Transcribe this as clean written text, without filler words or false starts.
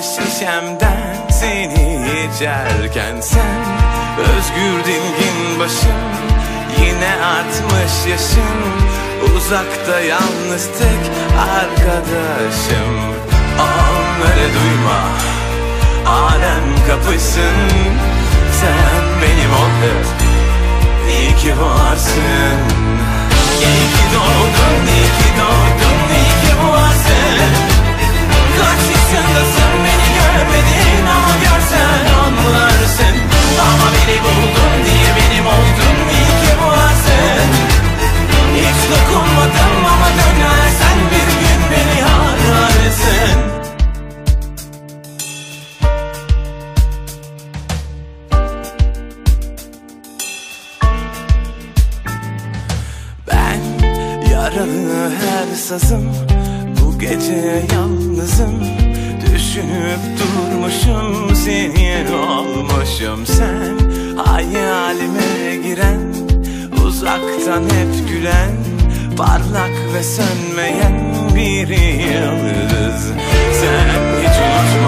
şişemden seni içerken sen özgür dilgin başım, yine 60 yaşım, uzakta yalnız tek arkadaşım. Onları duyma, alem kapışsın, sen benim ol hep, iyi ki varsın. İyi ki doğdun, iyi ki doğdun, iyi ki varsın. Kaç yaşındasın, beni görmedin ama görsen anlarsın. Ama beni buldun diye benim oldun, iyi ki varsın. Hiç dokunmadım ama dönersen bir gün beni ararsın. Ben yaralı her sazım, bu gece yalnızım. Düşünüp durmuşum, seni olmuşum. Sen hayalime giren, uzaktan hep gülen, parlak ve sönmeyen bir yıldız. Sen hiç unutma